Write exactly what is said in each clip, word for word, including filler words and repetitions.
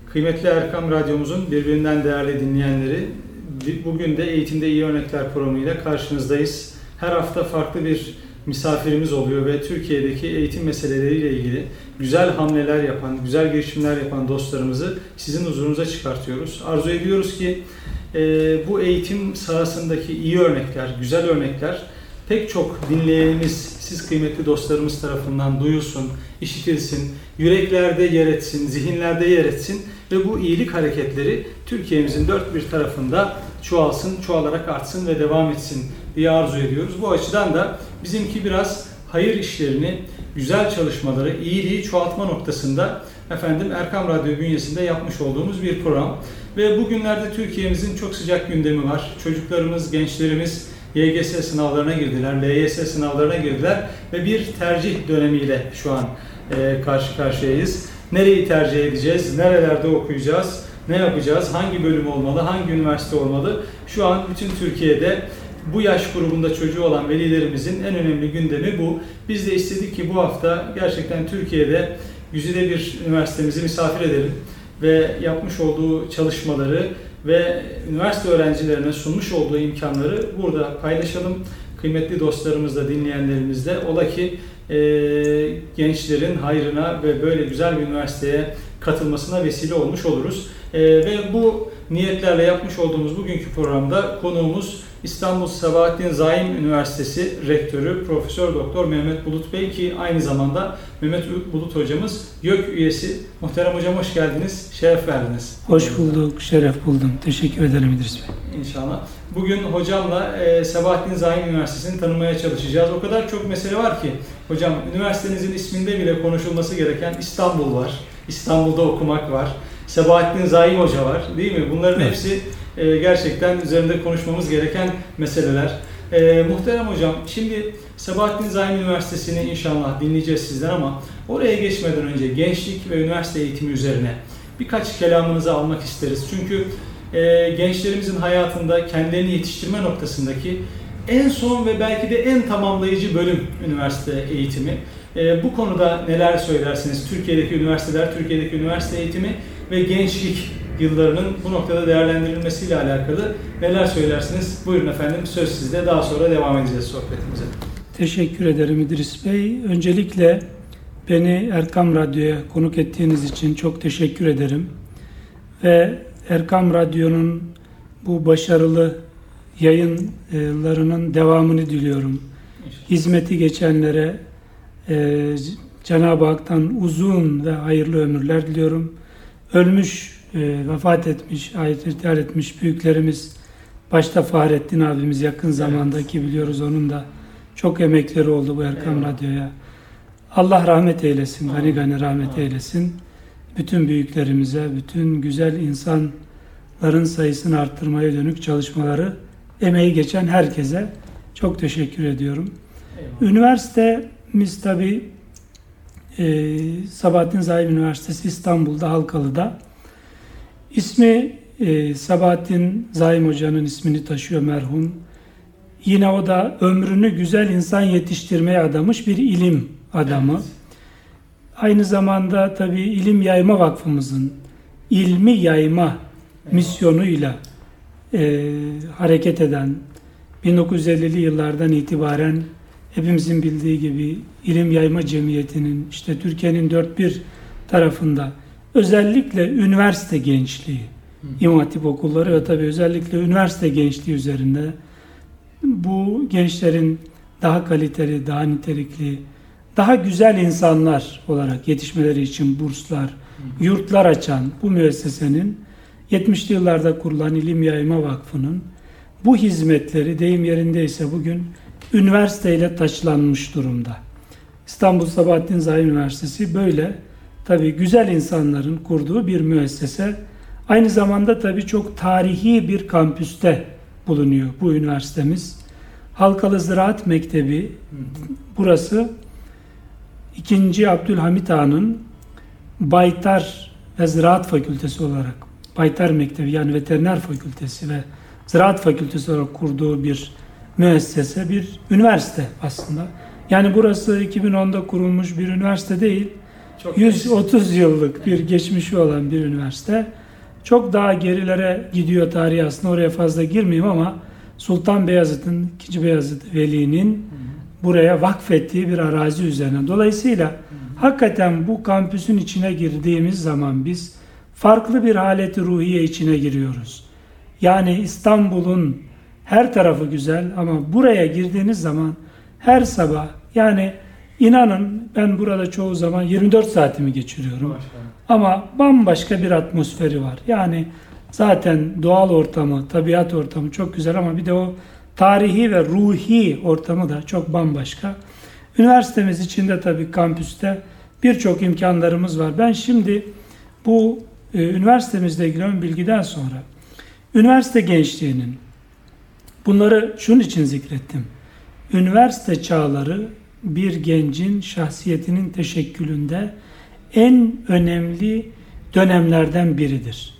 Kıymetli Erkam Radyomuzun birbirinden değerli dinleyenleri, bugün de Eğitimde İyi Örnekler programıyla karşınızdayız. Her hafta farklı bir misafirimiz oluyor ve Türkiye'deki eğitim meseleleriyle ilgili güzel hamleler yapan, güzel girişimler yapan dostlarımızı sizin huzurunuza çıkartıyoruz. Arzu ediyoruz ki e, bu eğitim sahasındaki iyi örnekler, güzel örnekler pek çok dinleyenimiz, siz kıymetli dostlarımız tarafından duyulsun, işitilsin, yüreklerde yer etsin, zihinlerde yer etsin ve bu iyilik hareketleri Türkiye'mizin dört bir tarafında çoğalsın, çoğalarak artsın ve devam etsin diye arzu ediyoruz. Bu açıdan da bizimki biraz hayır işlerini, güzel çalışmaları, iyiliği çoğaltma noktasında efendim Erkam Radyo bünyesinde yapmış olduğumuz bir program. Ve bugünlerde Türkiye'mizin çok sıcak gündemi var. Çocuklarımız, gençlerimiz Y G S sınavlarına girdiler, L Y S sınavlarına girdiler ve bir tercih dönemiyle şu an e, karşı karşıyayız. Nereyi tercih edeceğiz, nerelerde okuyacağız, ne yapacağız, hangi bölüm olmalı, hangi üniversite olmalı? Şu an bütün Türkiye'de bu yaş grubunda çocuğu olan velilerimizin en önemli gündemi bu. Biz de istedik ki bu hafta gerçekten Türkiye'de güzide bir üniversitemizi misafir edelim ve yapmış olduğu çalışmaları ve üniversite öğrencilerine sunmuş olduğu imkanları burada paylaşalım. Kıymetli dostlarımızla, dinleyenlerimizle ola ki e, gençlerin hayrına ve böyle güzel bir üniversiteye katılmasına vesile olmuş oluruz. E, ve bu niyetlerle yapmış olduğumuz bugünkü programda konuğumuz İstanbul Sabahattin Zaim Üniversitesi Rektörü Profesör Doktor Mehmet Bulut Bey ki aynı zamanda Mehmet Bulut hocamız YÖK üyesi. Muhterem hocam hoş geldiniz, şeref verdiniz. Hoş bulduk, şeref buldum. Teşekkür ederim İdris Bey. İnşallah. Bugün hocamla e, Sabahattin Zaim Üniversitesi'ni tanımaya çalışacağız. O kadar çok mesele var ki hocam üniversitenizin isminde bile konuşulması gereken İstanbul var. İstanbul'da okumak var. Sabahattin Zaim Hoca var, değil mi? Bunların evet. hepsi e, gerçekten üzerinde konuşmamız gereken meseleler. E, muhterem hocam, şimdi Sabahattin Zaim Üniversitesi'ni inşallah dinleyeceğiz sizden ama oraya geçmeden önce gençlik ve üniversite eğitimi üzerine birkaç kelamınızı almak isteriz. Çünkü e, gençlerimizin hayatında kendilerini yetiştirme noktasındaki en son ve belki de en tamamlayıcı bölüm üniversite eğitimi. E, bu konuda neler söylersiniz? Türkiye'deki üniversiteler, Türkiye'deki üniversite eğitimi ve gençlik yıllarının bu noktada değerlendirilmesiyle alakalı neler söylersiniz? Buyurun efendim, söz sizde. Daha sonra devam edeceğiz sohbetimize. Teşekkür ederim İdris Bey. Öncelikle beni Erkam Radyo'ya konuk ettiğiniz için çok teşekkür ederim. Ve Erkam Radyo'nun bu başarılı yayınlarının devamını diliyorum. İnşallah. Hizmeti geçenlere e, Cenab-ı Hak'tan uzun ve hayırlı ömürler diliyorum. Ölmüş, e, vefat etmiş, ahirete irtihal etmiş büyüklerimiz, başta Fahrettin abimiz yakın zamandaki biliyoruz onun da çok emekleri oldu bu Erkam evet. Radyo'ya. Allah rahmet eylesin, gani gani rahmet Amin. eylesin. Bütün büyüklerimize, bütün güzel insanların sayısını arttırmaya dönük çalışmaları, emeği geçen herkese çok teşekkür ediyorum. Eyvallah. Üniversitemiz tabii Ee, Sabahattin Zaim Üniversitesi İstanbul'da, Halkalı'da. İsmi e, Sabahattin Zaim Hoca'nın ismini taşıyor merhum. Yine o da ömrünü güzel insan yetiştirmeye adamış bir ilim adamı. Evet. Aynı zamanda tabii İlim Yayma Vakfımızın ilmi yayma evet. misyonuyla e, hareket eden bin dokuz yüz ellili yıllardan itibaren hepimizin bildiği gibi İlim Yayma Cemiyeti'nin işte Türkiye'nin dört bir tarafında özellikle üniversite gençliği, İmam Hatip okulları ve tabii özellikle üniversite gençliği üzerinde bu gençlerin daha kaliteli, daha nitelikli, daha güzel insanlar olarak yetişmeleri için burslar, yurtlar açan bu müessesenin yetmişli yıllarda kurulan İlim Yayma Vakfı'nın bu hizmetleri deyim yerindeyse bugün üniversiteyle taçlanmış durumda. İstanbul Sabahattin Zaim Üniversitesi böyle tabii güzel insanların kurduğu bir müessese. Aynı zamanda tabii çok tarihi bir kampüste bulunuyor bu üniversitemiz. Halkalı Ziraat Mektebi burası ikinci. Abdülhamit Han'ın Baytar ve Ziraat Fakültesi olarak Baytar Mektebi yani Veteriner Fakültesi ve Ziraat Fakültesi olarak kurduğu bir müessese, bir üniversite aslında. Yani burası iki bin onda kurulmuş bir üniversite değil. Çok yüz otuz yıllık bir geçmişi olan bir üniversite. Çok daha gerilere gidiyor tarihi, aslında oraya fazla girmeyeyim ama Sultan Beyazıt'ın, ikinci. Beyazıt Veli'nin buraya vakfettiği bir arazi üzerine. Dolayısıyla hakikaten bu kampüsün içine girdiğimiz zaman biz farklı bir haleti ruhiye içine giriyoruz. Yani İstanbul'un her tarafı güzel ama buraya girdiğiniz zaman her sabah, yani inanın ben burada çoğu zaman yirmi dört saatimi geçiriyorum. Ama bambaşka bir atmosferi var. Yani zaten doğal ortamı, tabiat ortamı çok güzel ama bir de o tarihi ve ruhi ortamı da çok bambaşka. Üniversitemiz içinde tabii kampüste birçok imkanlarımız var. Ben şimdi bu e, üniversitemizle ilgili ön bilgiden sonra üniversite gençliğinin, bunları şunun için zikrettim. Üniversite çağları bir gencin şahsiyetinin teşekkülünde en önemli dönemlerden biridir.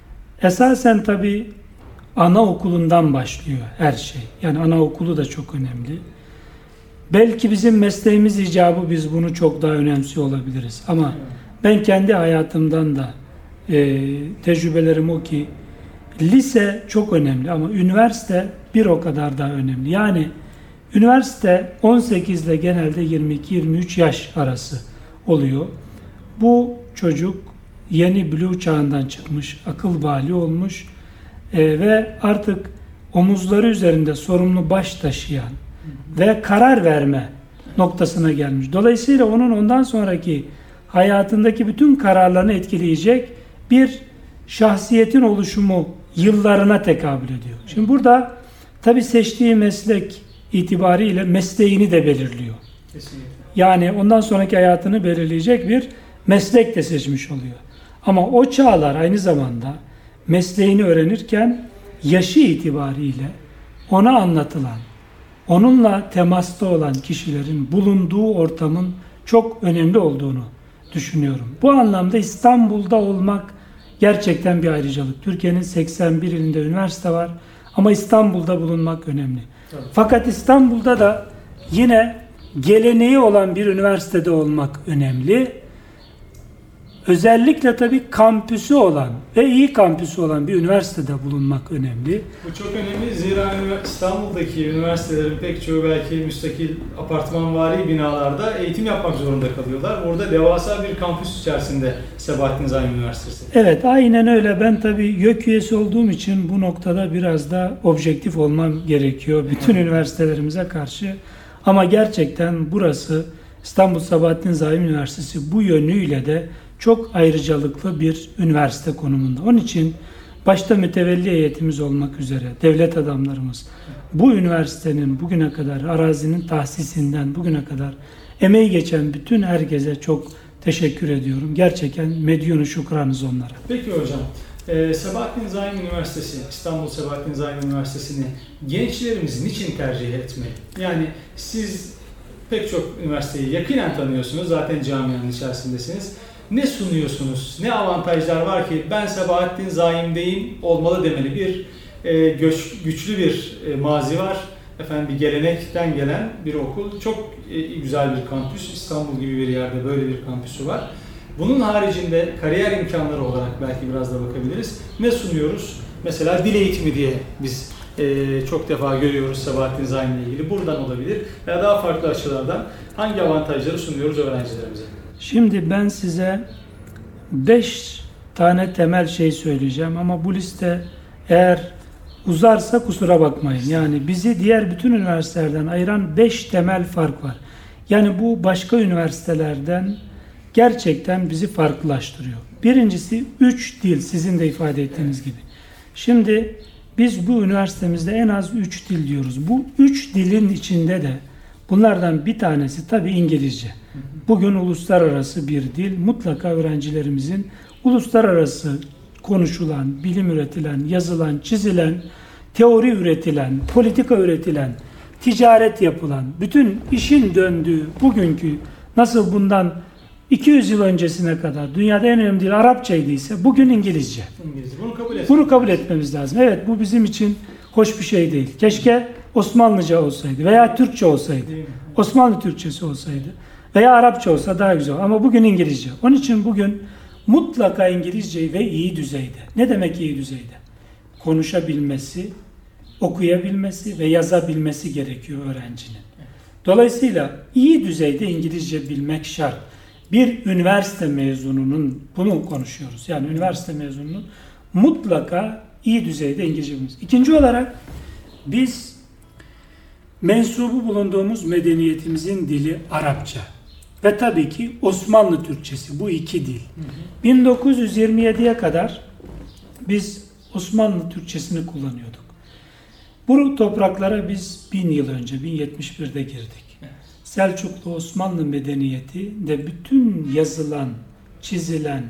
Esasen tabii anaokulundan başlıyor her şey. Yani anaokulu da çok önemli. Belki bizim mesleğimiz icabı biz bunu çok daha önemsiyor olabiliriz. Ama ben kendi hayatımdan da e, tecrübelerim o ki lise çok önemli ama üniversite bir o kadar daha önemli. Yani üniversite on sekiz ile genelde yirmi iki yirmi üç yaş arası oluyor. Bu çocuk yeni blue çağından çıkmış, akıl bali olmuş e, ve artık omuzları üzerinde sorumlu baş taşıyan ve karar verme noktasına gelmiş. Dolayısıyla onun ondan sonraki hayatındaki bütün kararlarını etkileyecek bir şahsiyetin oluşumu yıllarına tekabül ediyor. Şimdi burada tabii seçtiği meslek itibariyle mesleğini de belirliyor. Kesinlikle. Yani ondan sonraki hayatını belirleyecek bir meslek de seçmiş oluyor. Ama o çağlar aynı zamanda mesleğini öğrenirken yaşı itibariyle ona anlatılan, onunla temasta olan kişilerin bulunduğu ortamın çok önemli olduğunu düşünüyorum. Bu anlamda İstanbul'da olmak gerçekten bir ayrıcalık. Türkiye'nin seksen bir ilinde üniversite var ama İstanbul'da bulunmak önemli. Tabii. Fakat İstanbul'da da yine geleneği olan bir üniversitede olmak önemli. Özellikle tabii kampüsü olan ve iyi kampüsü olan bir üniversitede bulunmak önemli. Bu çok önemli. Zira İstanbul'daki üniversitelerin pek çoğu belki müstakil apartmanvari binalarda eğitim yapmak zorunda kalıyorlar. Burada devasa bir kampüs içerisinde Sabahattin Zaim Üniversitesi. Evet, aynen öyle. Ben tabii YÖK üyesi olduğum için bu noktada biraz da objektif olmam gerekiyor bütün üniversitelerimize karşı. Ama gerçekten burası İstanbul Sabahattin Zaim Üniversitesi bu yönüyle de çok ayrıcalıklı bir üniversite konumunda. Onun için başta mütevelli heyetimiz olmak üzere devlet adamlarımız bu üniversitenin bugüne kadar arazinin tahsisinden bugüne kadar emeği geçen bütün herkese çok teşekkür ediyorum. Gerçekten medyunu şükranız onlara. Peki hocam, e, Sabahattin Zaim Üniversitesi, İstanbul Sabahattin Zaim Üniversitesi'ni gençlerimiz niçin tercih etmeli? Yani siz pek çok üniversiteyi yakinen tanıyorsunuz, zaten camianın içerisindesiniz. Ne sunuyorsunuz? Ne avantajlar var ki ben Sabahattin Zaim'deyim olmalı demeli? Bir e, göç, güçlü bir e, mazi var. Efendim bir gelenekten gelen bir okul. Çok e, güzel bir kampüs. İstanbul gibi bir yerde böyle bir kampüsü var. Bunun haricinde kariyer imkanları olarak belki biraz da bakabiliriz. Ne sunuyoruz? Mesela dil eğitimi diye biz e, çok defa görüyoruz Sabahattin Zaim'le ilgili. Buradan olabilir veya daha farklı açılardan hangi avantajları sunuyoruz öğrencilerimize? Şimdi ben size beş tane temel şey söyleyeceğim ama bu liste eğer uzarsa kusura bakmayın. Yani bizi diğer bütün üniversitelerden ayıran beş temel fark var. Yani bu başka üniversitelerden gerçekten bizi farklılaştırıyor. Birincisi üç dil, sizin de ifade ettiğiniz gibi. Şimdi biz bu üniversitemizde en az üç dil diyoruz. Bu üç dilin içinde de bunlardan bir tanesi tabii İngilizce. Bugün uluslararası bir dil. Mutlaka öğrencilerimizin uluslararası konuşulan, bilim üretilen, yazılan, çizilen, teori üretilen, politika üretilen, ticaret yapılan, bütün işin döndüğü bugünkü nasıl bundan iki yüz yıl öncesine kadar dünyada en önemli dil Arapçaydıysa bugün İngilizce. İngilizce. Bunu kabul etmemiz Bunu kabul etmemiz lazım. Evet, bu bizim için hoş bir şey değil. Keşke Osmanlıca olsaydı veya Türkçe olsaydı. Osmanlı Türkçesi olsaydı. Veya Arapça olsa daha güzel ama bugün İngilizce. Onun için bugün mutlaka İngilizceyi ve iyi düzeyde. Ne demek iyi düzeyde? Konuşabilmesi, okuyabilmesi ve yazabilmesi gerekiyor öğrencinin. Dolayısıyla iyi düzeyde İngilizce bilmek şart. Bir üniversite mezununun, bunu konuşuyoruz. Yani üniversite mezununun mutlaka iyi düzeyde İngilizce bilmesi. İkinci olarak biz mensubu bulunduğumuz medeniyetimizin dili Arapça. Ve tabii ki Osmanlı Türkçesi, bu iki dil. Hı hı. bin dokuz yüz yirmi yediye kadar biz Osmanlı Türkçesini kullanıyorduk. Bu topraklara biz bin yıl önce, bin yetmiş birde girdik. Evet. Selçuklu Osmanlı medeniyeti de bütün yazılan, çizilen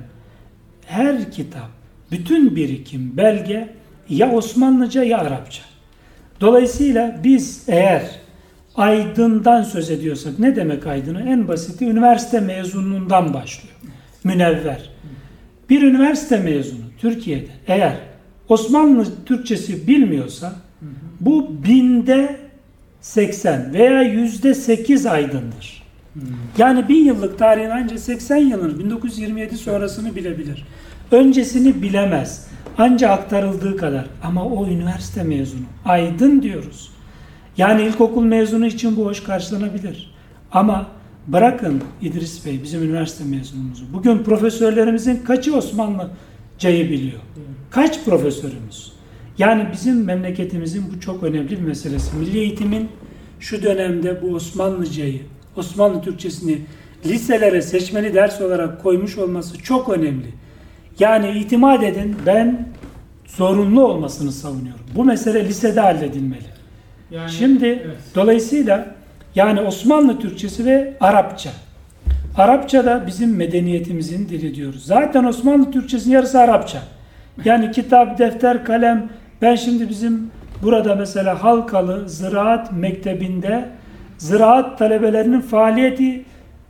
her kitap, bütün birikim, belge ya Osmanlıca ya Arapça. Dolayısıyla biz eğer aydından söz ediyorsak, ne demek aydını? En basiti üniversite mezunundan başlıyor. Münevver. Bir üniversite mezunu Türkiye'de eğer Osmanlı Türkçesi bilmiyorsa bu binde seksen veya yüzde sekiz aydındır. Yani bin yıllık tarihin ancak seksen yılını, bin dokuz yüz yirmi yedi sonrasını bilebilir. Öncesini bilemez. Ancak aktarıldığı kadar. Ama o üniversite mezunu. Aydın diyoruz. Yani ilkokul mezunu için bu hoş karşılanabilir. Ama bırakın İdris Bey, bizim üniversite mezunumuzu. Bugün profesörlerimizin kaçı Osmanlıcayı biliyor? Kaç profesörümüz? Yani bizim memleketimizin bu çok önemli bir meselesi. Milli eğitimin şu dönemde bu Osmanlıcayı, Osmanlı Türkçesini liselere seçmeli ders olarak koymuş olması çok önemli. Yani itimat edin, ben zorunlu olmasını savunuyorum. Bu mesele lisede halledilmeli. Yani, Şimdi evet. Dolayısıyla yani Osmanlı Türkçesi ve Arapça. Arapça da bizim medeniyetimizin dili diyoruz. Zaten Osmanlı Türkçesinin yarısı Arapça. Yani kitap, defter, kalem. Ben şimdi bizim burada mesela Halkalı Ziraat Mektebi'nde ziraat talebelerinin faaliyeti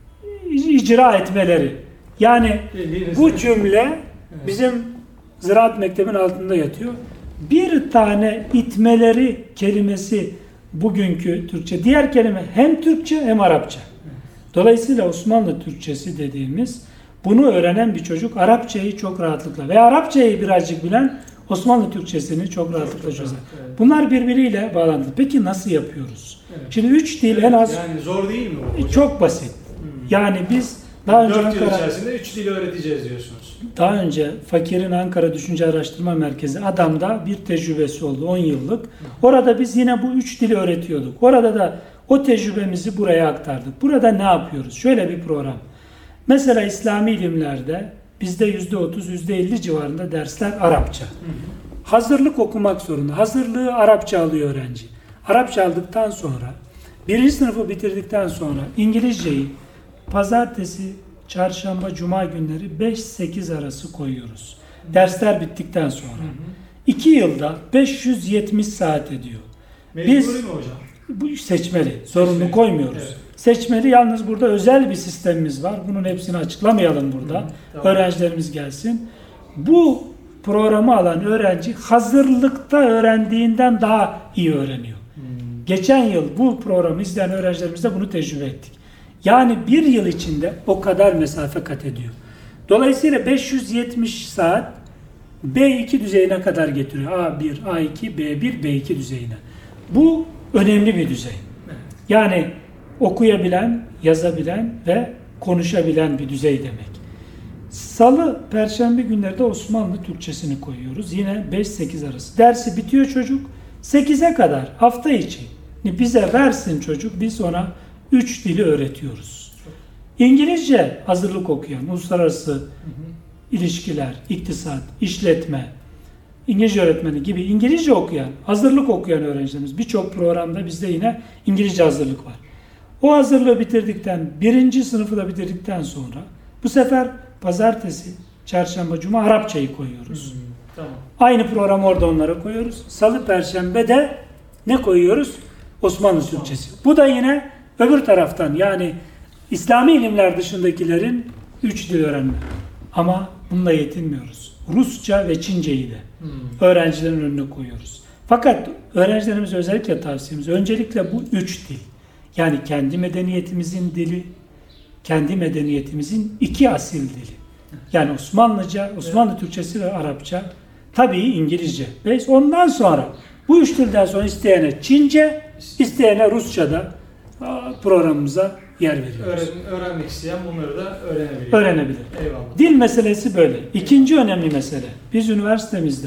icra etmeleri. Yani bu cümle bizim Ziraat Mektebi'nin altında yatıyor. Bir tane itmeleri kelimesi bugünkü Türkçe. Diğer kelime hem Türkçe hem Arapça. Dolayısıyla Osmanlı Türkçesi dediğimiz, bunu öğrenen bir çocuk Arapçayı çok rahatlıkla ve Arapçayı birazcık bilen Osmanlı Türkçesini çok rahatlıkla çözer. Bunlar birbiriyle bağlantılı. Peki nasıl yapıyoruz? Evet. Şimdi üç dil en az... Yani zor değil mi bu hocam? Çok basit. Hmm. Yani biz daha önce dört yıl içerisinde üç dili öğreteceğiz diyorsunuz. Daha önce Fakir'in Ankara Düşünce Araştırma Merkezi Adam'da bir tecrübesi oldu on yıllık. Orada biz yine bu üç dili öğretiyorduk. Orada da o tecrübemizi buraya aktardık. Burada ne yapıyoruz? Şöyle bir program. Mesela İslami ilimlerde bizde yüzde otuz, yüzde elli civarında dersler Arapça. Hı hı. Hazırlık okumak zorunda. Hazırlığı Arapça alıyor öğrenci. Arapça aldıktan sonra, birinci sınıfı bitirdikten sonra İngilizceyi pazartesi, çarşamba, cuma günleri beş sekiz arası koyuyoruz. Dersler bittikten sonra. Hı hı. iki yılda beş yüz yetmiş saat ediyor. Mecburi Biz, mi hocam? Bu seçmeli. Zorunlu seçmeli. Koymuyoruz. Evet. Seçmeli, yalnız burada özel bir sistemimiz var. Bunun hepsini açıklamayalım burada. Hı, tamam. Öğrencilerimiz gelsin. Bu programı alan öğrenci hazırlıkta öğrendiğinden daha iyi öğreniyor. Hmm. Geçen yıl bu programı izleyen öğrencilerimizle bunu tecrübe ettik. Yani bir yıl içinde o kadar mesafe kat ediyor. Dolayısıyla beş yüz yetmiş saat B iki düzeyine kadar getiriyor. A bir, A iki, B bir, B iki düzeyine. Bu önemli bir düzey. Yani okuyabilen, yazabilen ve konuşabilen bir düzey demek. Salı, Perşembe günleri de Osmanlı Türkçesini koyuyoruz. Yine beş sekiz arası. Dersi bitiyor çocuk. sekize kadar hafta içi bize versin çocuk. Biz ona üç dili öğretiyoruz. İngilizce hazırlık okuyan, uluslararası hı hı. ilişkiler, iktisat, işletme, İngilizce öğretmeni gibi İngilizce okuyan, hazırlık okuyan öğrencilerimiz birçok programda bizde yine İngilizce hazırlık var. O hazırlığı bitirdikten, birinci sınıfı da bitirdikten sonra bu sefer pazartesi, çarşamba, cuma Arapçayı koyuyoruz. Hmm, tamam. Aynı programı orada onlara koyuyoruz. Salı, perşembe de ne koyuyoruz? Osmanlı Türkçesi. Bu da yine öbür taraftan, yani İslami ilimler dışındakilerin üç dil öğrenme. Ama bununla yetinmiyoruz. Rusça ve Çince'yi de hmm. öğrencilerin önüne koyuyoruz. Fakat öğrencilerimize özellikle tavsiyemiz öncelikle bu üç dil. Yani kendi medeniyetimizin dili, kendi medeniyetimizin iki asil dili. Yani Osmanlıca, Osmanlı evet. Türkçesi ve Arapça, tabii İngilizce. Ve ondan sonra bu üç dilden sonra isteyene Çince, isteyene Rusça'da programımıza yer veriyoruz. Öğren, öğrenmek isteyen bunları da öğrenebilir. Öğrenebilir. Eyvallah. Dil meselesi böyle. İkinci önemli mesele. Biz üniversitemizde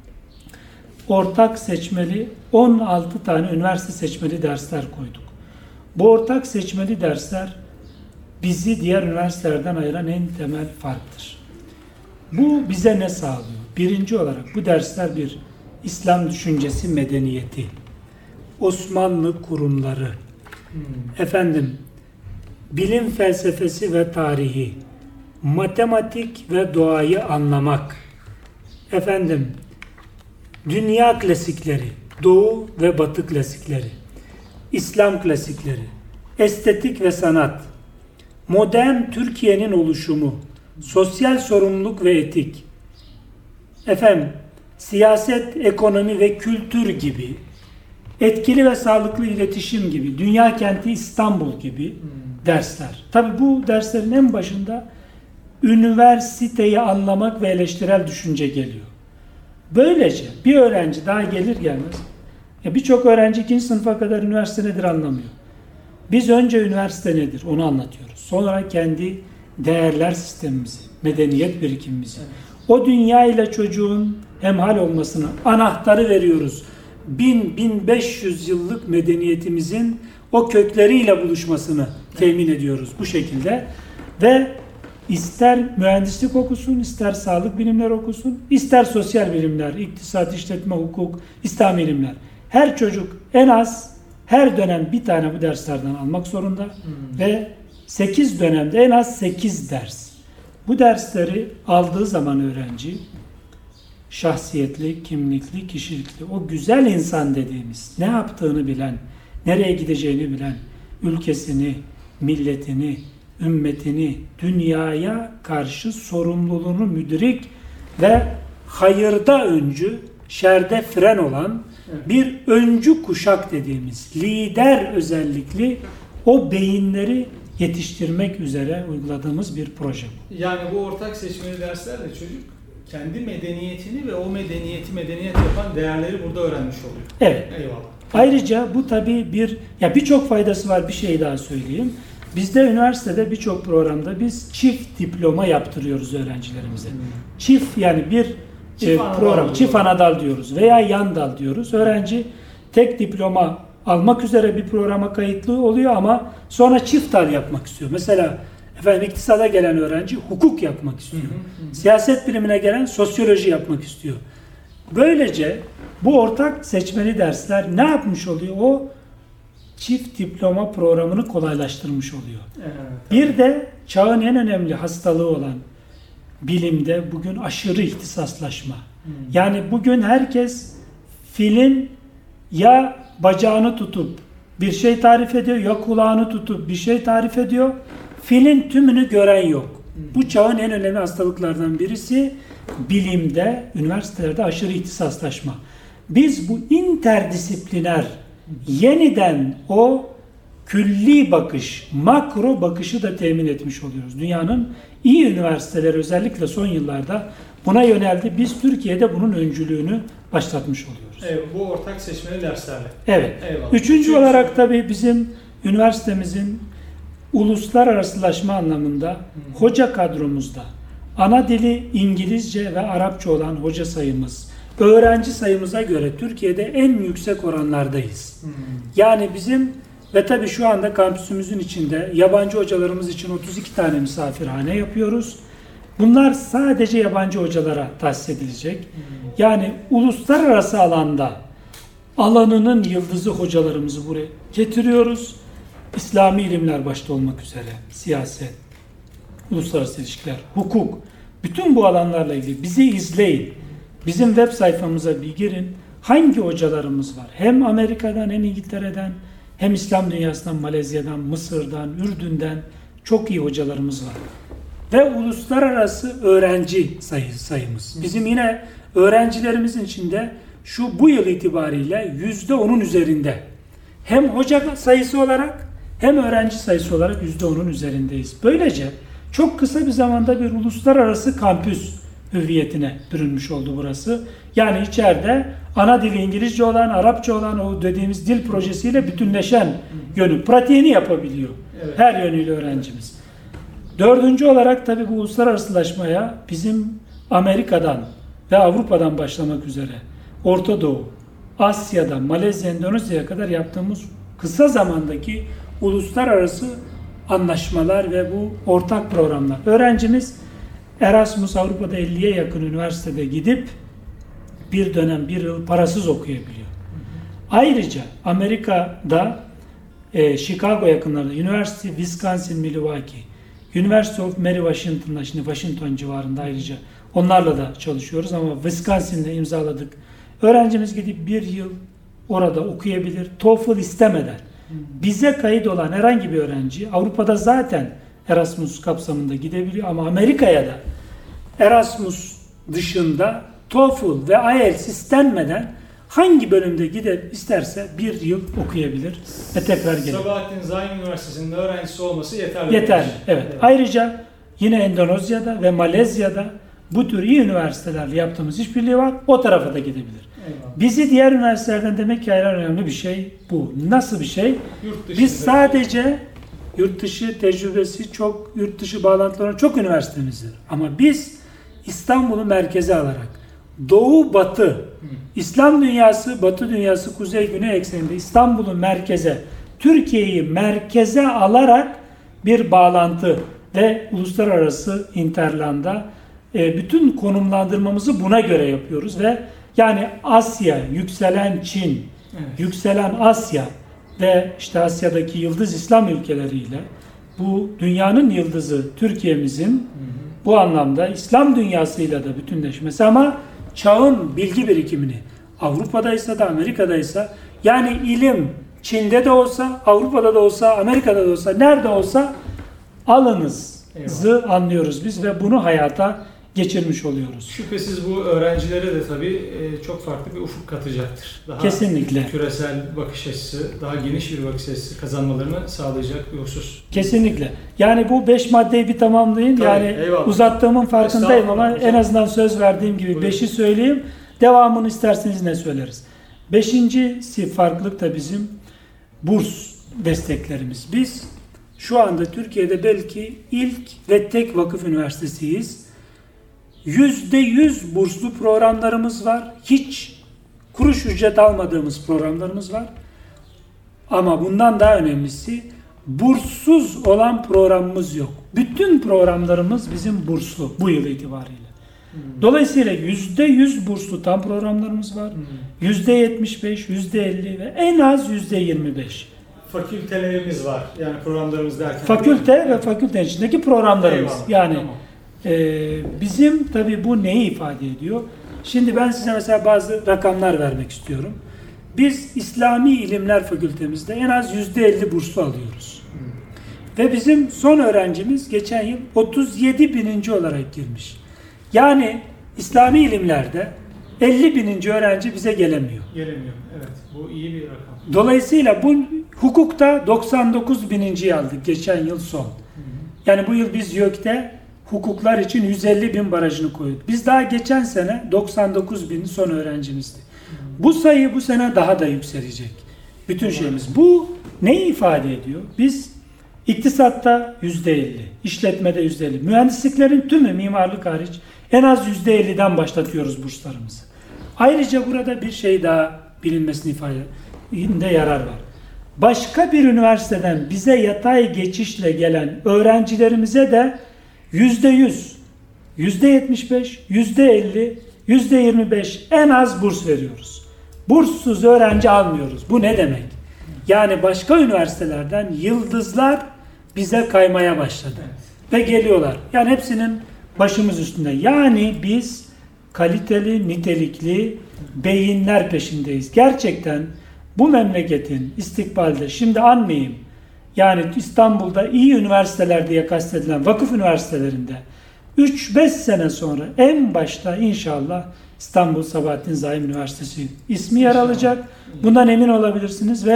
ortak seçmeli on altı tane üniversite seçmeli dersler koyduk. Bu ortak seçmeli dersler bizi diğer üniversitelerden ayıran en temel farktır. Bu bize ne sağlıyor? Birinci olarak bu dersler bir İslam düşüncesi medeniyeti, Osmanlı kurumları, hmm. efendim bilim felsefesi ve tarihi, matematik ve doğayı anlamak, efendim dünya klasikleri, Doğu ve Batı klasikleri, İslam klasikleri, estetik ve sanat, modern Türkiye'nin oluşumu, sosyal sorumluluk ve etik, efendim siyaset, ekonomi ve kültür gibi, etkili ve sağlıklı iletişim gibi, dünya kenti İstanbul gibi hmm. dersler. Tabii bu derslerin en başında üniversiteyi anlamak ve eleştirel düşünce geliyor. Böylece bir öğrenci daha gelir gelmez, ya birçok öğrenci ikinci sınıfa kadar üniversite nedir anlamıyor. Biz önce üniversite nedir onu anlatıyoruz. Sonra kendi değerler sistemimizi, medeniyet birikimimizi, evet. o dünya ile çocuğun hemhal olmasını, anahtarı veriyoruz. bin bin beş yüz yıllık medeniyetimizin o kökleriyle buluşmasını temin ediyoruz bu şekilde. Ve ister mühendislik okusun, ister sağlık bilimleri okusun, ister sosyal bilimler, iktisat, işletme, hukuk, İslam ilimler. Her çocuk en az her dönem bir tane bu derslerden almak zorunda hmm. ve sekiz dönemde en az sekiz ders. Bu dersleri aldığı zaman öğrenci şahsiyetli, kimlikli, kişilikli, o güzel insan dediğimiz, ne yaptığını bilen, nereye gideceğini bilen, ülkesini, milletini, ümmetini, dünyaya karşı sorumluluğunu müdrik ve hayırda öncü, şerde fren olan bir öncü kuşak dediğimiz, lider özellikli o beyinleri yetiştirmek üzere uyguladığımız bir proje. Yani bu ortak seçmeli derslerle çocuk kendi medeniyetini ve o medeniyeti medeniyet yapan değerleri burada öğrenmiş oluyor. Evet. Eyvallah. Ayrıca bu tabii bir, ya birçok faydası var, bir şey daha söyleyeyim. Bizde üniversitede birçok programda biz çift diploma yaptırıyoruz öğrencilerimize. Hmm. Çift yani bir çift e, program, çift anadal diyoruz veya yan dal diyoruz. Öğrenci tek diploma almak üzere bir programa kayıtlı oluyor ama sonra çift dal yapmak istiyor. Mesela efendim iktisada gelen öğrenci hukuk yapmak istiyor. Hı hı hı. Siyaset bilimine gelen sosyoloji yapmak istiyor. Böylece bu ortak seçmeli dersler ne yapmış oluyor? O çift diploma programını kolaylaştırmış oluyor. Evet, bir de çağın en önemli hastalığı olan bilimde bugün aşırı ihtisaslaşma. Hmm. Yani bugün herkes filin ya bacağını tutup bir şey tarif ediyor ya kulağını tutup bir şey tarif ediyor. Filin tümünü gören yok. Hmm. Bu çağın en önemli hastalıklardan birisi bilimde, üniversitelerde aşırı ihtisaslaşma. Biz bu interdisipliner yeniden o külli bakış, makro bakışı da temin etmiş oluyoruz. Dünyanın iyi üniversiteleri özellikle son yıllarda buna yöneldi. Biz Türkiye'de bunun öncülüğünü başlatmış oluyoruz. Evet, bu ortak seçmeli derslerle. Evet. Eyvallah. Üçüncü Üçüncü olarak tabii bizim üniversitemizin uluslararasılaşma anlamında hmm. hoca kadromuzda ana dili İngilizce ve Arapça olan hoca sayımız, öğrenci sayımıza göre Türkiye'de en yüksek oranlardayız. Hmm. Yani bizim ve tabii şu anda kampüsümüzün içinde yabancı hocalarımız için otuz iki tane misafirhane yapıyoruz. Bunlar sadece yabancı hocalara tahsis edilecek. Hmm. Yani uluslararası alanda alanının yıldızı hocalarımızı buraya getiriyoruz. İslami ilimler başta olmak üzere, siyaset, uluslararası ilişkiler, hukuk, bütün bu alanlarla ilgili bizi izleyin. Bizim web sayfamıza bir girin. Hangi hocalarımız var? Hem Amerika'dan hem İngiltere'den hem İslam dünyasından, Malezya'dan, Mısır'dan, Ürdün'den çok iyi hocalarımız var. Ve uluslararası öğrenci sayı, sayımız. Bizim yine öğrencilerimizin içinde şu bu yıl itibariyle yüzde onun üzerinde. Hem hoca sayısı olarak hem öğrenci sayısı olarak yüzde onun üzerindeyiz. Böylece çok kısa bir zamanda bir uluslararası kampüs hüviyetine bürünmüş oldu burası. Yani içeride ana dili İngilizce olan, Arapça olan o dediğimiz dil projesiyle bütünleşen yönü, pratiğini yapabiliyor. Evet. Her yönüyle öğrencimiz. Dördüncü olarak tabii bu uluslararasılaşmaya bizim Amerika'dan ve Avrupa'dan başlamak üzere Orta Doğu, Asya'dan, Malezya, Endonezya'ya kadar yaptığımız kısa zamandaki uluslararası anlaşmalar ve bu ortak programlar. Öğrencimiz Erasmus Avrupa'da elliye yakın üniversitede gidip bir dönem, bir yıl parasız okuyabiliyor. Ayrıca Amerika'da e, Chicago yakınlarında University of Wisconsin-Milwaukee, University of Mary Washington'da, şimdi Washington civarında ayrıca onlarla da çalışıyoruz ama Wisconsin'de imzaladık. Öğrencimiz gidip bir yıl orada okuyabilir, TOEFL istemeden. Bize kayıt olan herhangi bir öğrenci Avrupa'da zaten Erasmus kapsamında gidebiliyor ama Amerika'ya da Erasmus dışında TOEFL ve I E L T S istenmeden hangi bölümde gidip isterse bir yıl okuyabilir ve tekrar gelir. Sabahattin Zaim Üniversitesi'nin öğrencisi olması yeterli. Yeterli, evet. evet. Ayrıca yine Endonezya'da ve Malezya'da bu tür iyi üniversitelerle yaptığımız işbirliği var. O tarafa da gidebilir. Eyvallah. Bizi diğer üniversitelerden demek ki ayıran önemli bir şey bu. Nasıl bir şey? Biz sadece yurt dışı tecrübesi çok, yurt dışı bağlantıları çok üniversitemizdir. Ama biz İstanbul'u merkeze alarak Doğu Batı, Hı. İslam dünyası, Batı dünyası, Kuzey Güney ekseninde İstanbul'u merkeze, Türkiye'yi merkeze alarak bir bağlantı ve uluslararası interlanda e, bütün konumlandırmamızı buna göre yapıyoruz ve yani Asya, yükselen Çin, evet. yükselen Asya ve işte Asya'daki yıldız İslam ülkeleriyle bu dünyanın yıldızı Türkiye'mizin bu anlamda İslam dünyasıyla da bütünleşmesi ama çağın bilgi birikimini Avrupa'daysa da Amerika'daysa yani ilim Çin'de de olsa, Avrupa'da da olsa, Amerika'da da olsa, nerede olsa alınızı anlıyoruz biz ve bunu hayata geçirmiş oluyoruz. Şüphesiz bu öğrencilere de tabii çok farklı bir ufuk katacaktır. Daha kesinlikle. Küresel bakış açısı, daha geniş bir bakış açısı kazanmalarını sağlayacak bir husus. Kesinlikle. Yani bu beş maddeyi bir tamamlayayım. Tabii, yani eyvallah. Uzattığımın farkındayım ama en azından söz verdiğim gibi Buyurun. beşi söyleyeyim. Devamını isterseniz ne söyleriz? Beşincisi farklılık da bizim burs desteklerimiz. Biz şu anda Türkiye'de belki ilk ve tek vakıf üniversitesiyiz. yüzde yüz burslu programlarımız var. Hiç kuruş ücret almadığımız programlarımız var. Ama bundan daha önemlisi burssuz olan programımız yok. Bütün programlarımız bizim burslu bu yıl itibariyle. Hmm. Dolayısıyla yüzde yüz burslu tam programlarımız var. Hmm. yüzde yetmiş beş, yüzde elli ve en az yüzde yirmi beş. Fakültelerimiz var. Yani programlarımız derken. Fakülte ve fakülte içindeki programlarımız. Eyvallah. Yani tamam. Ee, bizim tabii bu neyi ifade ediyor? Şimdi ben size mesela bazı rakamlar vermek istiyorum. Biz İslami İlimler Fakültemizde en az yüzde elli burslu alıyoruz. Hmm. Ve bizim son öğrencimiz geçen yıl otuz yedi bininci olarak girmiş. Yani İslami ilimlerde elli bininci öğrenci bize gelemiyor. Gelemiyor, evet. Bu iyi bir rakam. Dolayısıyla bu hukukta doksan dokuz bininciyi aldık geçen yıl son. Hmm. Yani bu yıl biz YÖK'te hukuklar için yüz elli bin barajını koyduk. Biz daha geçen sene doksan dokuz bin son öğrencimizdi. Hmm. Bu sayı bu sene daha da yükselecek. Bütün hmm. şeyimiz. Bu neyi ifade ediyor? Biz iktisatta yüzde elli, işletmede yüzde elli, mühendisliklerin tümü mimarlık hariç en az yüzde elliden başlatıyoruz burslarımızı. Ayrıca burada bir şey daha bilinmesini ifade yarar var. Başka bir üniversiteden bize yatay geçişle gelen öğrencilerimize de yüzde yüz, yüzde yetmiş beş, yüzde elli, yüzde yirmi beş en az burs veriyoruz. Burssuz öğrenci almıyoruz. Bu ne demek? Yani başka üniversitelerden yıldızlar bize kaymaya başladı. Ve geliyorlar. Yani hepsinin başımız üstünde. Yani biz kaliteli, nitelikli beyinler peşindeyiz. Gerçekten bu memleketin istikbalde, şimdi anmayayım, yani İstanbul'da iyi üniversiteler diye kastedilen vakıf üniversitelerinde üç beş sene sonra en başta inşallah İstanbul Sabahattin Zaim Üniversitesi ismi yer alacak. Bundan emin olabilirsiniz ve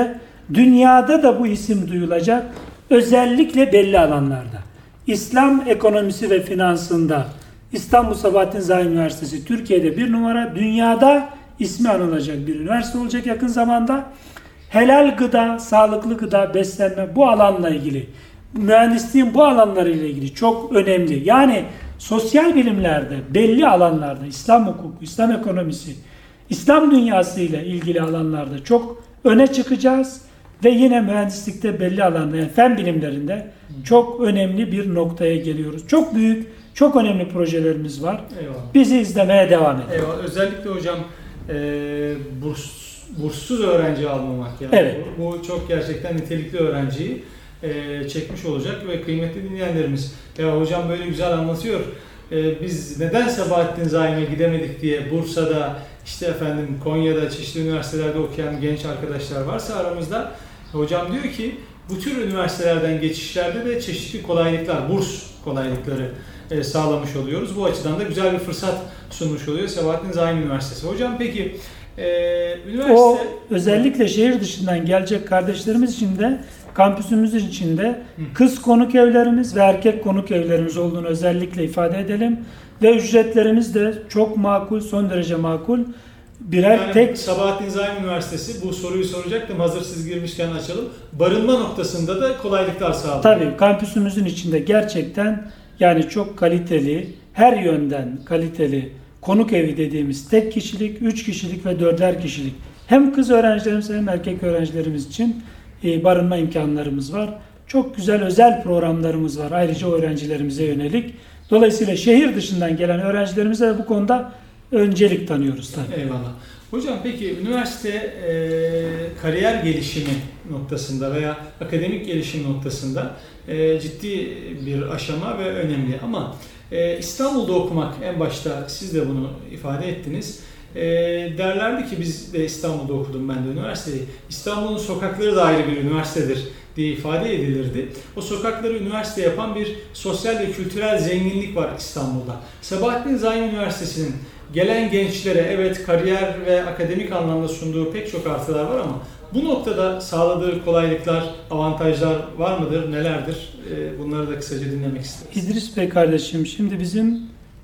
Dünyada da bu isim duyulacak. Özellikle belli alanlarda. İslam ekonomisi ve finansında İstanbul Sabahattin Zaim Üniversitesi Türkiye'de bir numara, dünyada ismi anılacak bir üniversite olacak yakın zamanda. Helal gıda, sağlıklı gıda, beslenme bu alanla ilgili, mühendisliğin bu alanlarıyla ilgili çok önemli. Yani sosyal bilimlerde, belli alanlarda, İslam hukuku, İslam ekonomisi, İslam dünyası ile ilgili alanlarda çok öne çıkacağız. Ve yine mühendislikte belli alanlarda, yani fen bilimlerinde çok önemli bir noktaya geliyoruz. Çok büyük, çok önemli projelerimiz var. Eyvallah. Bizi izlemeye devam edin. Eyvallah. Özellikle hocam e, burs, burssuz öğrenci almamak. Yani Evet. Bu, bu çok gerçekten nitelikli öğrenciyi e, çekmiş olacak ve kıymetli dinleyenlerimiz. Ya hocam böyle güzel anlatıyor. E, biz neden Sabahattin Zaim'e gidemedik diye Bursa'da, işte efendim Konya'da, çeşitli üniversitelerde okuyan genç arkadaşlar varsa aramızda, hocam diyor ki bu tür üniversitelerden geçişlerde de çeşitli kolaylıklar, burs kolaylıkları e, sağlamış oluyoruz. Bu açıdan da güzel bir fırsat sunmuş oluyor Sabahattin Zaim Üniversitesi. Hocam peki e, üniversite... O özellikle şehir dışından gelecek kardeşlerimiz için de kampüsümüz içinde kız konuk evlerimiz ve erkek konuk evlerimiz olduğunu özellikle ifade edelim. Ve ücretlerimiz de çok makul, son derece makul. Birer yani tek... Sabahattin Zaim Üniversitesi, bu soruyu soracaktım, hazır siz girmişken açalım. Barınma noktasında da kolaylıklar sağlıyor. Tabii kampüsümüzün içinde gerçekten yani çok kaliteli, her yönden kaliteli konuk evi dediğimiz tek kişilik, üç kişilik ve dörder kişilik hem kız öğrencilerimiz hem erkek öğrencilerimiz için e, barınma imkanlarımız var. Çok güzel özel programlarımız var ayrıca öğrencilerimize yönelik. Dolayısıyla şehir dışından gelen öğrencilerimize de bu konuda öncelik tanıyoruz tabii. Eyvallah. Hocam peki üniversite e, kariyer gelişimi noktasında veya akademik gelişim noktasında e, ciddi bir aşama ve önemli. Ama e, İstanbul'da okumak, en başta siz de bunu ifade ettiniz. E, derlerdi ki, biz de İstanbul'da okudum ben de üniversiteyi. İstanbul'un sokakları da ayrı bir üniversitedir diye ifade edilirdi. O sokakları üniversite yapan bir sosyal ve kültürel zenginlik var İstanbul'da. Sabahattin Zaim Üniversitesi'nin gelen gençlere evet kariyer ve akademik anlamda sunduğu pek çok artılar var ama bu noktada sağladığı kolaylıklar, avantajlar var mıdır, nelerdir? Bunları da kısaca dinlemek isteriz. İdris Bey kardeşim, şimdi bizim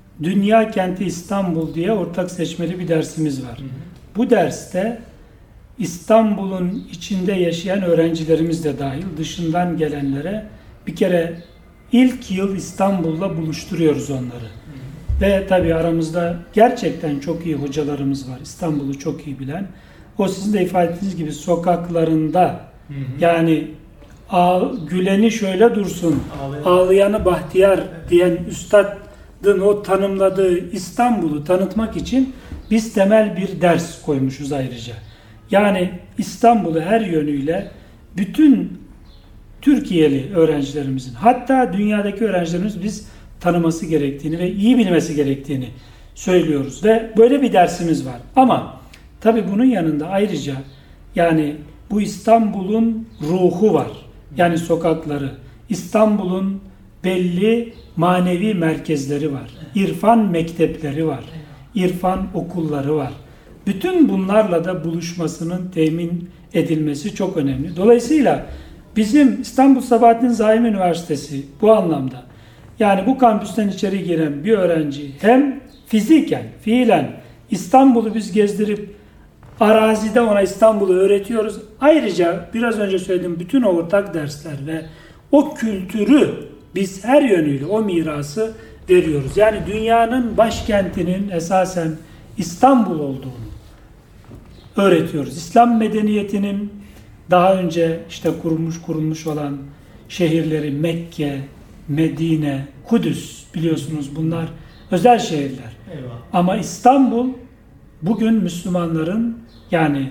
Dünya Kenti İstanbul diye ortak seçmeli bir dersimiz var. Hı hı. Bu derste İstanbul'un içinde yaşayan öğrencilerimiz de dahil, dışından gelenlere bir kere ilk yıl İstanbul'la buluşturuyoruz onları. Ve tabii aramızda gerçekten çok iyi hocalarımız var. İstanbul'u çok iyi bilen. O sizin de ifade ettiğiniz gibi sokaklarında, hı hı, yani ağ, güleni şöyle dursun, Ağlayan. ağlayanı bahtiyar diyen üstadın o tanımladığı İstanbul'u tanıtmak için biz temel bir ders koymuşuz ayrıca. Yani İstanbul'u her yönüyle bütün Türkiye'li öğrencilerimizin, hatta dünyadaki öğrencilerimiz biz tanıması gerektiğini ve iyi bilmesi gerektiğini söylüyoruz ve böyle bir dersimiz var. Ama tabii bunun yanında ayrıca yani bu İstanbul'un ruhu var. Yani sokakları, İstanbul'un belli manevi merkezleri var. İrfan mektepleri var. İrfan okulları var. Bütün bunlarla da buluşmasının temin edilmesi çok önemli. Dolayısıyla bizim İstanbul Sabahattin Zaim Üniversitesi bu anlamda, yani bu kampüsten içeri giren bir öğrenci hem fiziken, fiilen İstanbul'u biz gezdirip arazide ona İstanbul'u öğretiyoruz. Ayrıca biraz önce söylediğim bütün o ortak dersler ve o kültürü biz her yönüyle o mirası veriyoruz. Yani dünyanın başkentinin esasen İstanbul olduğunu öğretiyoruz. İslam medeniyetinin daha önce işte kurulmuş kurulmuş olan şehirleri Mekke, Medine, Kudüs, biliyorsunuz bunlar özel şehirler. Eyvallah. Ama İstanbul bugün Müslümanların yani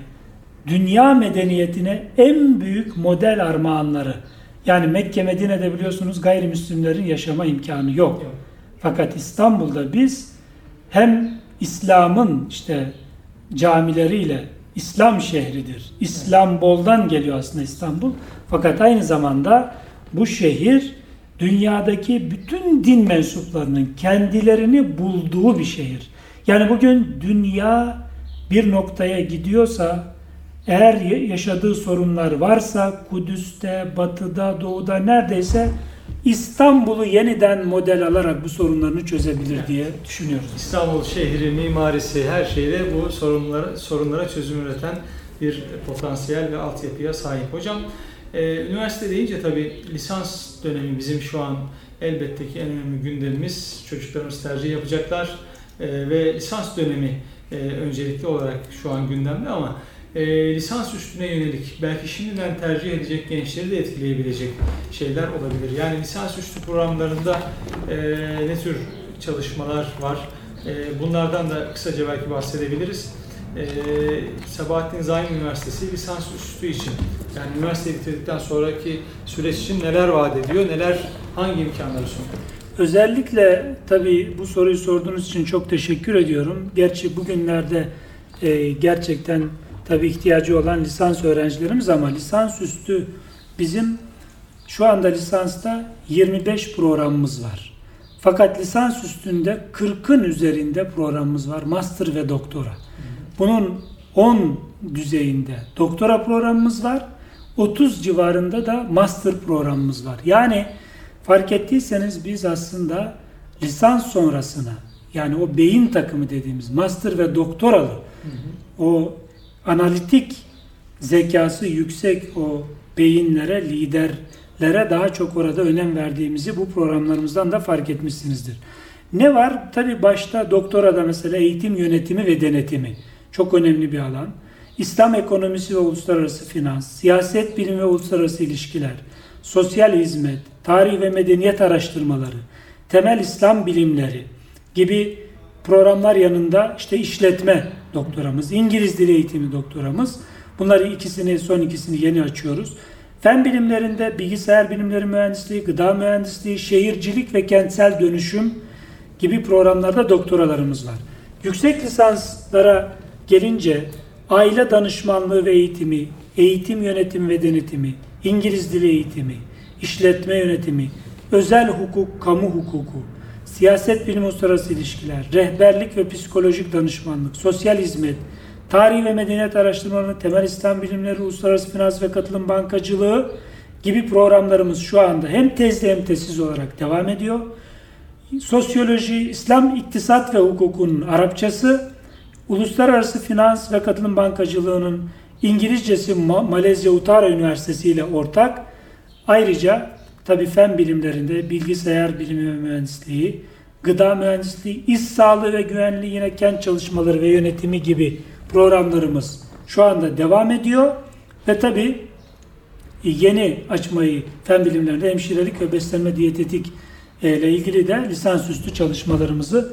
dünya medeniyetine en büyük model armağanları. Yani Mekke, Medine'de biliyorsunuz gayrimüslimlerin yaşama imkanı yok. yok. Fakat İstanbul'da biz hem İslam'ın işte camileriyle İslam şehridir. İslambol'dan geliyor aslında İstanbul. Fakat aynı zamanda bu şehir dünyadaki bütün din mensuplarının kendilerini bulduğu bir şehir. Yani bugün dünya bir noktaya gidiyorsa eğer yaşadığı sorunlar varsa Kudüs'te, Batı'da, Doğu'da neredeyse İstanbul'u yeniden model alarak bu sorunlarını çözebilir diye düşünüyoruz. İstanbul şehri, mimarisi, her şeyle bu sorunlara, sorunlara çözüm üreten bir potansiyel ve altyapıya sahip. Hocam, e, üniversite deyince tabii lisans dönemi bizim şu an elbette ki en önemli gündemimiz. Çocuklarımız tercih yapacaklar e, ve lisans dönemi e, öncelikli olarak şu an gündemde ama e, lisans üstüne yönelik belki şimdiden tercih edecek gençleri de etkileyebilecek şeyler olabilir. Yani lisans üstü programlarında e, ne tür çalışmalar var? E, bunlardan da kısaca belki bahsedebiliriz. E, Sabahattin Zaim Üniversitesi lisans üstü için, yani üniversiteyi bitirdikten sonraki süreç için neler vaat ediyor, neler, hangi imkanları sunuyor? Özellikle tabii bu soruyu sorduğunuz için çok teşekkür ediyorum. Gerçi bugünlerde e, gerçekten tabii ihtiyacı olan lisans öğrencilerimiz ama lisans üstü bizim şu anda lisansta yirmi beş programımız var. Fakat lisans üstünde kırkın üzerinde programımız var. Master ve doktora. Bunun on düzeyinde doktora programımız var. otuz civarında da master programımız var. Yani fark ettiyseniz biz aslında lisans sonrasına, yani o beyin takımı dediğimiz master ve doktoralı, hı hı. o analitik zekası yüksek o beyinlere, liderlere daha çok orada önem verdiğimizi bu programlarımızdan da fark etmişsinizdir. Ne var? Tabii başta doktorada mesela eğitim yönetimi ve denetimi çok önemli bir alan. İslam ekonomisi ve uluslararası finans, siyaset bilimi ve uluslararası ilişkiler, sosyal hizmet, tarih ve medeniyet araştırmaları, temel İslam bilimleri gibi programlar yanında işte işletme doktoramız, İngiliz dili eğitimi doktoramız. Bunları ikisini, son ikisini yeni açıyoruz. Fen bilimlerinde bilgisayar bilimleri mühendisliği, gıda mühendisliği, şehircilik ve kentsel dönüşüm gibi programlarda doktoralarımız var. Yüksek lisanslara gelince aile danışmanlığı ve eğitimi, eğitim yönetimi ve denetimi, İngiliz dili eğitimi, işletme yönetimi, özel hukuk, kamu hukuku, siyaset bilimi, uluslararası ilişkiler, rehberlik ve psikolojik danışmanlık, sosyal hizmet, tarih ve medeniyet araştırmaları, temel İslam bilimleri, uluslararası finans ve katılım bankacılığı gibi programlarımız şu anda hem tezli hem tezsiz olarak devam ediyor. Sosyoloji, İslam iktisat ve hukukunun Arapçası, uluslararası finans ve katılım bankacılığının İngilizcesi Malezya Utara Üniversitesi ile ortak. Ayrıca tabii fen bilimlerinde bilgisayar bilimi ve mühendisliği, gıda mühendisliği, iş sağlığı ve güvenliği, yine kent çalışmaları ve yönetimi gibi programlarımız şu anda devam ediyor. Ve tabii yeni açmayı fen bilimlerinde hemşirelik ve beslenme diyetetik ile ilgili de lisansüstü çalışmalarımızı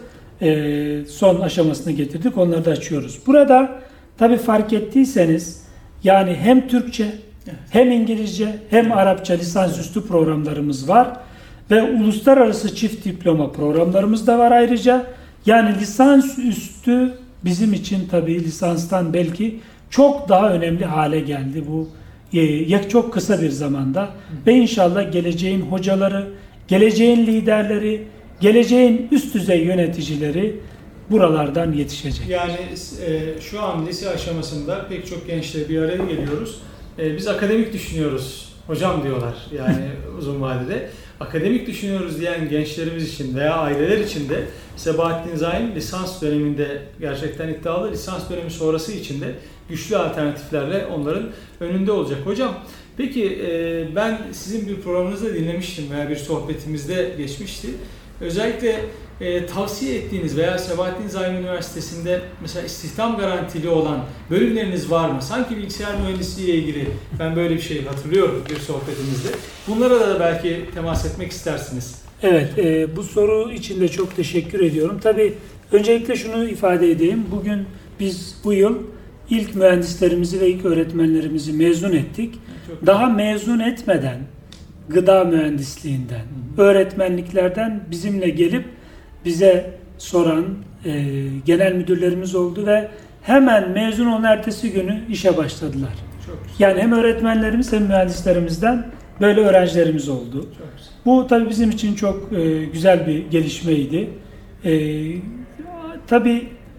son aşamasına getirdik. Onları da açıyoruz. Burada tabii fark ettiyseniz yani hem Türkçe, hem İngilizce, hem Arapça lisansüstü programlarımız var ve uluslararası çift diploma programlarımız da var ayrıca. Yani lisansüstü bizim için tabii lisanstan belki çok daha önemli hale geldi bu e, çok kısa bir zamanda. Hı. Ve inşallah geleceğin hocaları, geleceğin liderleri, geleceğin üst düzey yöneticileri buralardan yetişecek. Yani e, şu an lise aşamasında pek çok gençle bir araya geliyoruz. E, biz akademik düşünüyoruz hocam diyorlar yani uzun vadede. Akademik düşünüyoruz diyen gençlerimiz için veya aileler için de Sabahattin Zaim lisans döneminde gerçekten iddialı, lisans dönemi sonrası için de güçlü alternatiflerle onların önünde olacak. Hocam peki e, ben sizin bir programınızda dinlemiştim veya bir sohbetimizde geçmişti. Özellikle e, tavsiye ettiğiniz veya Sabahattin Zaim Üniversitesi'nde mesela istihdam garantili olan bölümleriniz var mı? Sanki bilgisayar mühendisliği ile ilgili ben böyle bir şey hatırlıyorum bir sohbetimizde. Bunlara da belki temas etmek istersiniz. Evet, e, bu soru için de çok teşekkür ediyorum. Tabii öncelikle şunu ifade edeyim. Bugün biz bu yıl ilk mühendislerimizi ve ilk öğretmenlerimizi mezun ettik. Daha mezun etmeden gıda mühendisliğinden, hı hı. öğretmenliklerden bizimle gelip bize soran e, genel müdürlerimiz oldu ve hemen mezun olan ertesi günü işe başladılar. Çok güzel. Yani hem öğretmenlerimiz hem mühendislerimizden böyle öğrencilerimiz oldu. Bu tabii bizim için çok e, güzel bir gelişmeydi. E, tabii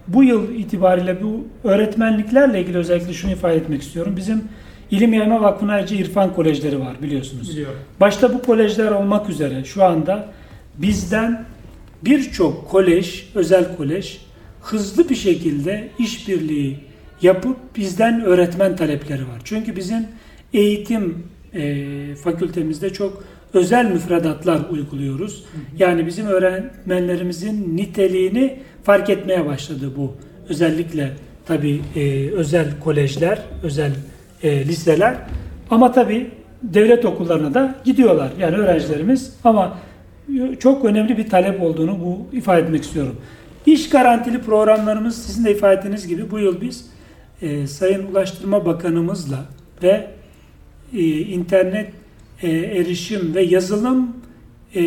bu yıl itibariyle bu öğretmenliklerle ilgili özellikle şunu ifade etmek istiyorum. Bizim İlim Yayma Vakfı'nın ayrıca İrfan kolejleri var biliyorsunuz. Biliyorum. Başta bu kolejler olmak üzere şu anda bizden birçok kolej, özel kolej hızlı bir şekilde işbirliği yapıp bizden öğretmen talepleri var. Çünkü bizim eğitim e, fakültemizde çok özel müfredatlar uyguluyoruz. Hı hı. Yani bizim öğretmenlerimizin niteliğini fark etmeye başladı bu. Özellikle tabii e, özel kolejler, özel e, liseler ama tabii devlet okullarına da gidiyorlar. Yani öğrencilerimiz ama çok önemli bir talep olduğunu bu ifade etmek istiyorum. İş garantili programlarımız sizin de ifade ettiğiniz gibi bu yıl biz e, Sayın Ulaştırma Bakanımızla ve e, internet e, erişim ve yazılım e,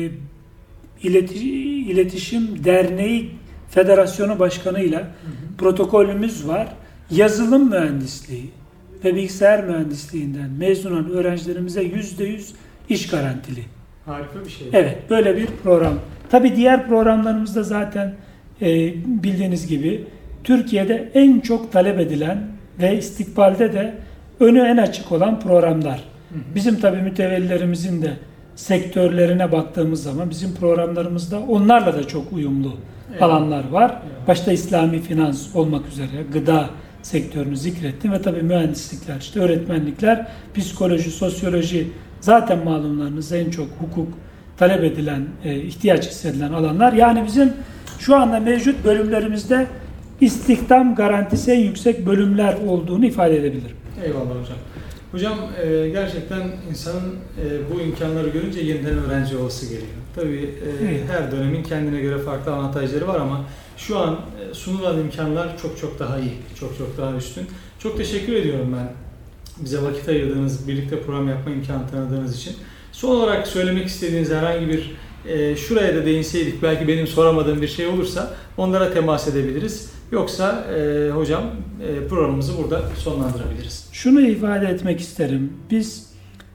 ileti, iletişim derneği Federasyonu Başkanı'yla hı hı. protokolümüz var. Yazılım mühendisliği ve bilgisayar mühendisliğinden mezun olan öğrencilerimize yüzde yüz iş garantili. Harika bir şey. Evet, böyle bir program. Tabii diğer programlarımızda zaten e, bildiğiniz gibi Türkiye'de en çok talep edilen ve istikbalde de önü en açık olan programlar. Hı hı. Bizim tabii mütevellilerimizin de sektörlerine baktığımız zaman bizim programlarımızda onlarla da çok uyumlu evet. alanlar var. Evet. Başta İslami finans olmak üzere gıda sektörünü zikrettim ve tabii mühendislikler, işte öğretmenlikler, psikoloji, sosyoloji zaten malumlarınız en çok hukuk talep edilen, e, ihtiyaç hissedilen alanlar. Yani bizim şu anda mevcut bölümlerimizde istihdam garantisi en yüksek bölümler olduğunu ifade edebilirim. Eyvallah hocam. Hocam e, gerçekten insanın e, bu imkanları görünce yeniden öğrenci olası geliyor. Tabii e, evet. her dönemin kendine göre farklı avantajları var ama şu an e, sunulan imkanlar çok çok daha iyi, çok çok daha üstün. Çok teşekkür ediyorum ben bize vakit ayırdığınız, birlikte program yapma imkanı tanıdığınız için. Son olarak söylemek istediğiniz herhangi bir e, şuraya da değinseydik belki benim soramadığım bir şey olursa onlara temas edebiliriz. Yoksa e, hocam e, programımızı burada sonlandırabiliriz. Şunu ifade etmek isterim. Biz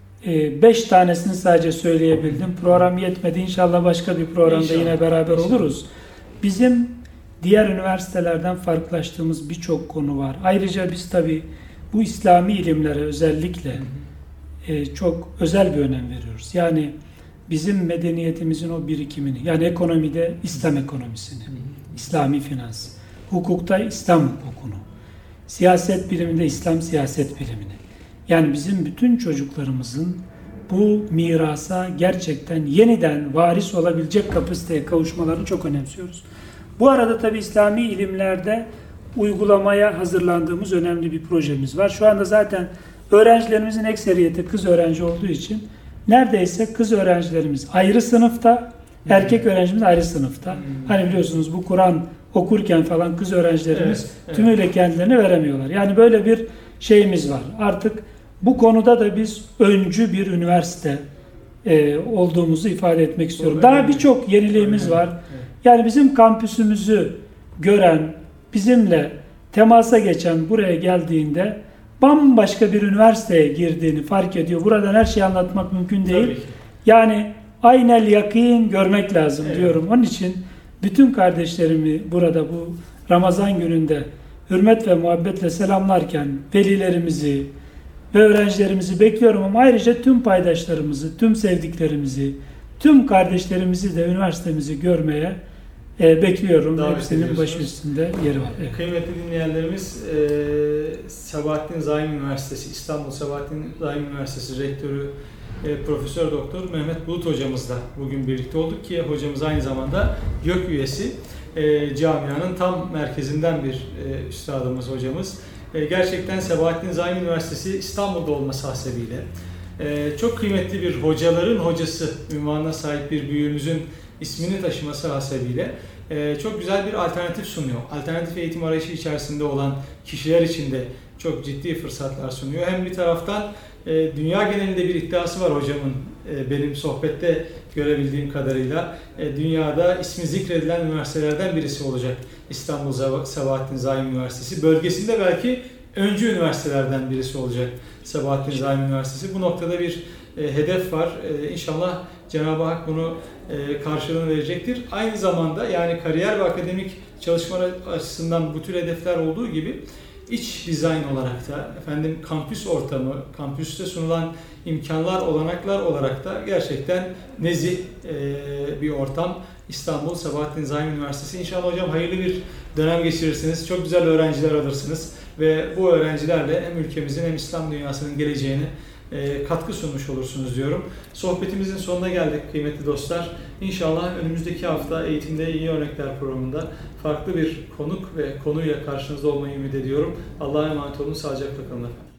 e, beş tanesini sadece söyleyebildim. Program yetmedi. İnşallah başka bir programda İnşallah. yine beraber İnşallah. oluruz. Bizim diğer üniversitelerden farklılaştığımız birçok konu var. Ayrıca biz tabii bu İslami ilimlere özellikle hı hı. E, çok özel bir önem veriyoruz. Yani bizim medeniyetimizin o birikimini, yani ekonomide İslam ekonomisini, hı hı. İslami finans, hukukta İslam hukukunu, siyaset biliminde İslam siyaset bilimini. Yani bizim bütün çocuklarımızın bu mirasa gerçekten yeniden varis olabilecek kapasiteye kavuşmalarını çok önemsiyoruz. Bu arada tabii İslami ilimlerde uygulamaya hazırlandığımız önemli bir projemiz var. Şu anda zaten öğrencilerimizin ekseriyeti kız öğrenci olduğu için neredeyse kız öğrencilerimiz ayrı sınıfta, erkek öğrencimiz ayrı sınıfta. Hmm. Hani biliyorsunuz bu Kur'an okurken falan kız öğrencilerimiz evet, evet. tümüyle kendilerini veremiyorlar. Yani böyle bir şeyimiz var. Artık bu konuda da biz öncü bir üniversite e, olduğumuzu ifade etmek istiyorum. Daha birçok yeniliğimiz var. Evet. Yani bizim kampüsümüzü gören, bizimle temasa geçen, buraya geldiğinde bambaşka bir üniversiteye girdiğini fark ediyor. Buradan her şeyi anlatmak mümkün değil. Yani aynel yakin görmek lazım evet. diyorum. Onun için bütün kardeşlerimi burada bu Ramazan gününde hürmet ve muhabbetle selamlarken velilerimizi ve öğrencilerimizi bekliyorum ama ayrıca tüm paydaşlarımızı, tüm sevdiklerimizi, tüm kardeşlerimizi de üniversitemizi görmeye e, bekliyorum. Davet Hepsinin başı üstünde yeri var. Evet. Kıymetli dinleyenlerimiz, e, Sabahattin Zaim Üniversitesi, İstanbul Sabahattin Zaim Üniversitesi Rektörü e, Profesör Doktor Mehmet Bulut hocamızla bugün birlikte olduk ki hocamız aynı zamanda YÖK üyesi. E, camianın tam merkezinden bir e, üstadımız hocamız. E, gerçekten Sabahattin Zaim Üniversitesi İstanbul'da olması hasebiyle e, çok kıymetli bir hocaların hocası ünvanına sahip bir büyüğümüzün ismini taşıması hasebiyle e, çok güzel bir alternatif sunuyor. Alternatif eğitim arayışı içerisinde olan kişiler için de çok ciddi fırsatlar sunuyor. Hem bir taraftan e, dünya genelinde bir iddiası var hocamın, e, benim sohbette görebildiğim kadarıyla. E, dünyada ismi zikredilen üniversitelerden birisi olacak İstanbul Sabahattin Zaim Üniversitesi. Bölgesinde belki öncü üniversitelerden birisi olacak Sabahattin Zaim Üniversitesi. Bu noktada bir e, hedef var. E, İnşallah Cenab-ı Hak bunu e, karşılığını verecektir. Aynı zamanda yani kariyer ve akademik çalışmalar açısından bu tür hedefler olduğu gibi iç dizayn olarak da, efendim kampüs ortamı, kampüste sunulan imkanlar, olanaklar olarak da gerçekten nezih e, bir ortam. İstanbul Sabahattin Zaim Üniversitesi. İnşallah hocam hayırlı bir dönem geçirirsiniz. Çok güzel öğrenciler alırsınız ve bu öğrencilerle hem ülkemizin hem İslam dünyasının geleceğini e, katkı sunmuş olursunuz diyorum. Sohbetimizin sonuna geldik kıymetli dostlar. İnşallah önümüzdeki hafta Eğitimde İyi Örnekler programında farklı bir konuk ve konuyla karşınızda olmayı ümit ediyorum. Allah'a emanet olun. Sağlıcakla kalın efendim.